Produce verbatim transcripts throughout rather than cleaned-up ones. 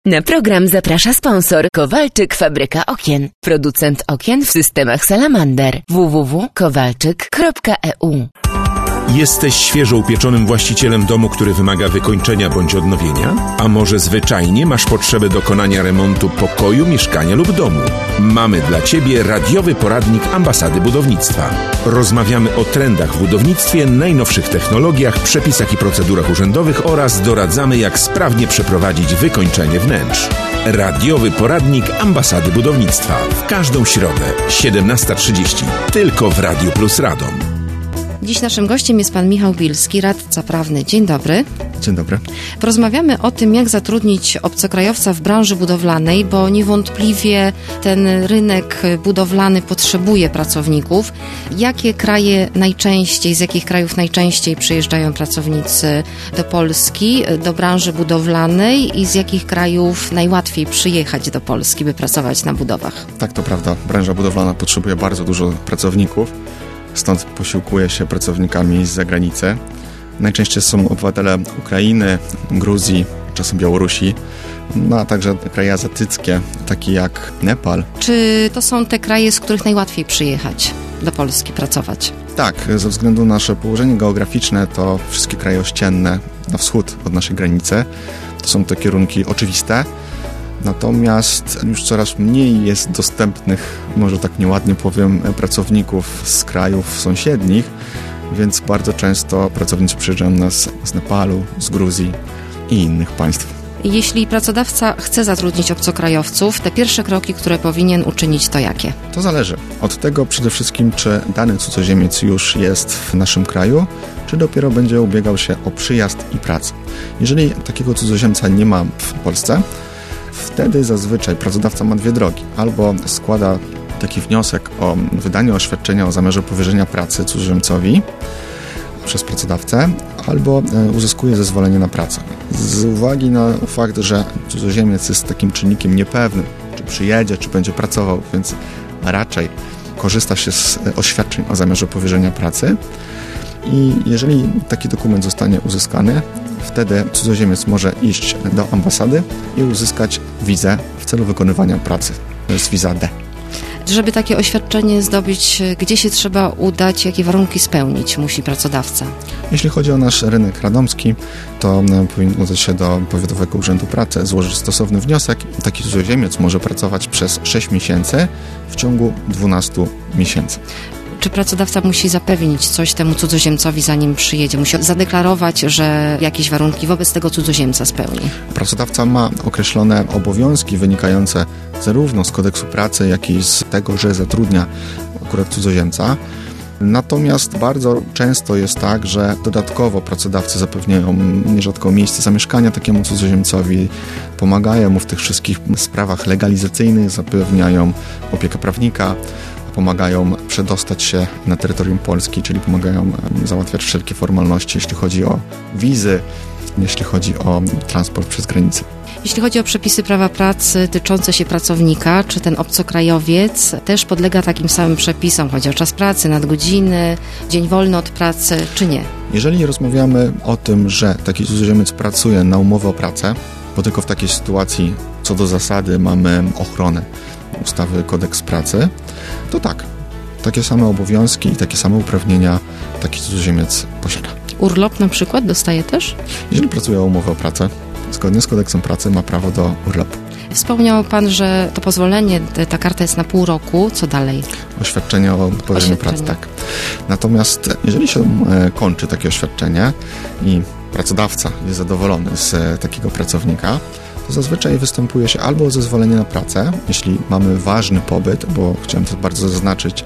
Na program zaprasza sponsor Kowalczyk Fabryka Okien. Producent okien w systemach Salamander. w w w kropka kowalczyk kropka e u. Jesteś świeżo upieczonym właścicielem domu, który wymaga wykończenia bądź odnowienia? A może zwyczajnie masz potrzebę dokonania remontu pokoju, mieszkania lub domu? Mamy dla Ciebie radiowy poradnik Ambasady Budownictwa. Rozmawiamy o trendach w budownictwie, najnowszych technologiach, przepisach i procedurach urzędowych oraz doradzamy, jak sprawnie przeprowadzić wykończenie wnętrz. Radiowy poradnik Ambasady Budownictwa. W każdą środę, siedemnasta trzydzieści. Tylko w Radiu Plus Radom. Dziś naszym gościem jest pan Michał Bilski, radca prawny. Dzień dobry. Dzień dobry. Porozmawiamy o tym, jak zatrudnić obcokrajowca w branży budowlanej, bo niewątpliwie ten rynek budowlany potrzebuje pracowników. Jakie kraje najczęściej, z jakich krajów najczęściej przyjeżdżają pracownicy do Polski, do branży budowlanej i z jakich krajów najłatwiej przyjechać do Polski, by pracować na budowach? Tak, to prawda. Branża budowlana potrzebuje bardzo dużo pracowników. Stąd posiłkuje się pracownikami z zagranicy. Najczęściej są obywatele Ukrainy, Gruzji, czasem Białorusi, no a także kraje azjatyckie, takie jak Nepal. Czy to są te kraje, z których najłatwiej przyjechać do Polski, pracować? Tak, ze względu na nasze położenie geograficzne, to wszystkie kraje ościenne na wschód od naszej granicy. To są te kierunki oczywiste. Natomiast już coraz mniej jest dostępnych, może tak nieładnie powiem, pracowników z krajów sąsiednich, więc bardzo często pracownicy przyjeżdżają nas z Nepalu, z Gruzji i innych państw. Jeśli pracodawca chce zatrudnić obcokrajowców, te pierwsze kroki, które powinien uczynić, to jakie? To zależy od tego przede wszystkim, czy dany cudzoziemiec już jest w naszym kraju, czy dopiero będzie ubiegał się o przyjazd i pracę. Jeżeli takiego cudzoziemca nie ma w Polsce, wtedy zazwyczaj pracodawca ma dwie drogi. Albo składa taki wniosek o wydanie oświadczenia o zamiarze powierzenia pracy cudzoziemcowi przez pracodawcę, albo uzyskuje zezwolenie na pracę. Z uwagi na fakt, że cudzoziemiec jest takim czynnikiem niepewnym, czy przyjedzie, czy będzie pracował, więc raczej korzysta się z oświadczeń o zamiarze powierzenia pracy. I jeżeli taki dokument zostanie uzyskany, wtedy cudzoziemiec może iść do ambasady i uzyskać wizę w celu wykonywania pracy. To jest wiza D. Żeby takie oświadczenie zdobyć, gdzie się trzeba udać, jakie warunki spełnić musi pracodawca? Jeśli chodzi o nasz rynek radomski, to powinien udać się do Powiatowego Urzędu Pracy, złożyć stosowny wniosek. Taki cudzoziemiec może pracować przez sześć miesięcy w ciągu dwunastu miesięcy. Czy pracodawca musi zapewnić coś temu cudzoziemcowi, zanim przyjedzie? Musi zadeklarować, że jakieś warunki wobec tego cudzoziemca spełni? Pracodawca ma określone obowiązki wynikające zarówno z kodeksu pracy, jak i z tego, że zatrudnia akurat cudzoziemca. Natomiast bardzo często jest tak, że dodatkowo pracodawcy zapewniają nierzadko miejsce zamieszkania takiemu cudzoziemcowi, pomagają mu w tych wszystkich sprawach legalizacyjnych, zapewniają opiekę prawnika, pomagają przedostać się na terytorium Polski, czyli pomagają załatwiać wszelkie formalności, jeśli chodzi o wizy, jeśli chodzi o transport przez granicę. Jeśli chodzi o przepisy prawa pracy tyczące się pracownika, czy ten obcokrajowiec też podlega takim samym przepisom? Chodzi o czas pracy, nadgodziny, dzień wolny od pracy, czy nie? Jeżeli rozmawiamy o tym, że taki cudzoziemiec pracuje na umowę o pracę, bo tylko w takiej sytuacji co do zasady mamy ochronę ustawy Kodeks Pracy, to tak, takie same obowiązki i takie same uprawnienia taki cudzoziemiec posiada. Urlop na przykład dostaje też? Jeżeli pracuje o umowę o pracę, zgodnie z Kodeksem Pracy ma prawo do urlopu. Wspomniał pan, że to pozwolenie, ta karta jest na pół roku. Co dalej? Oświadczenie o powierzeniu pracy, tak. Natomiast jeżeli się kończy takie oświadczenie i pracodawca jest zadowolony z takiego pracownika, to zazwyczaj występuje się albo o zezwolenie na pracę, jeśli mamy ważny pobyt, bo chciałem też bardzo zaznaczyć,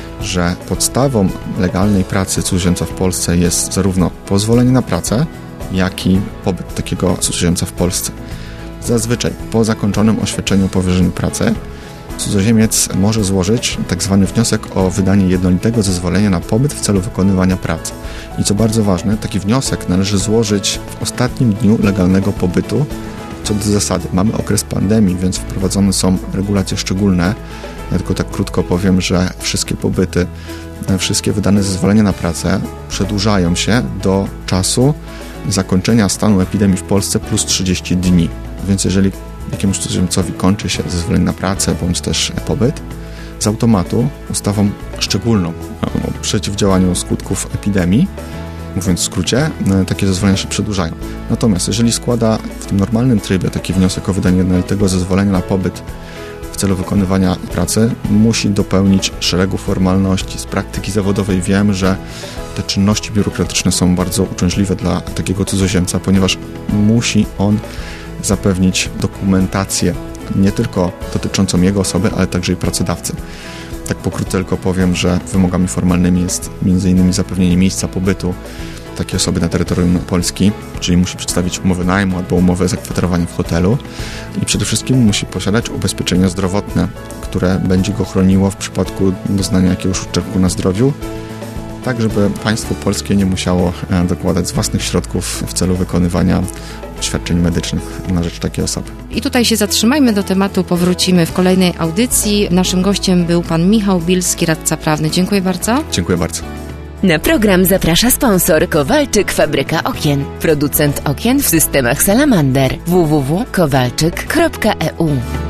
że podstawą legalnej pracy cudzoziemca w Polsce jest zarówno pozwolenie na pracę, jak i pobyt takiego cudzoziemca w Polsce. Zazwyczaj po zakończonym oświadczeniu o powierzeniu pracy cudzoziemiec może złożyć tzw. wniosek o wydanie jednolitego zezwolenia na pobyt w celu wykonywania pracy. I co bardzo ważne, taki wniosek należy złożyć w ostatnim dniu legalnego pobytu. Co do zasady, mamy okres pandemii, więc wprowadzone są regulacje szczególne. Ja tylko tak krótko powiem, że wszystkie pobyty, wszystkie wydane zezwolenia na pracę przedłużają się do czasu zakończenia stanu epidemii w Polsce plus trzydzieści dni. Więc jeżeli jakiemuś cudzoziemcowi kończy się zezwolenie na pracę bądź też pobyt, z automatu ustawą szczególną o przeciwdziałaniu skutków epidemii, mówiąc w skrócie, takie zezwolenia się przedłużają. Natomiast jeżeli składa w tym normalnym trybie taki wniosek o wydanie jednolitego zezwolenia na pobyt w celu wykonywania pracy, musi dopełnić szeregu formalności. Z praktyki zawodowej wiem, że te czynności biurokratyczne są bardzo uciążliwe dla takiego cudzoziemca, ponieważ musi on zapewnić dokumentację nie tylko dotyczącą jego osoby, ale także i pracodawcy. Tak pokrótce tylko powiem, że wymogami formalnymi jest między innymi zapewnienie miejsca pobytu takiej osoby na terytorium Polski, czyli musi przedstawić umowę najmu albo umowę zakwaterowania w hotelu i przede wszystkim musi posiadać ubezpieczenie zdrowotne, które będzie go chroniło w przypadku doznania jakiegoś uszczerbku na zdrowiu, tak żeby państwo polskie nie musiało dokładać z własnych środków w celu wykonywania świadczeń medycznych na rzecz takiej osoby. I tutaj się zatrzymajmy, do tematu powrócimy w kolejnej audycji. Naszym gościem był pan Michał Bilski, radca prawny. Dziękuję bardzo. Dziękuję bardzo. Na program zaprasza sponsor Kowalczyk Fabryka Okien, producent okien w systemach Salamander. w w w kropka kowalczyk kropka e u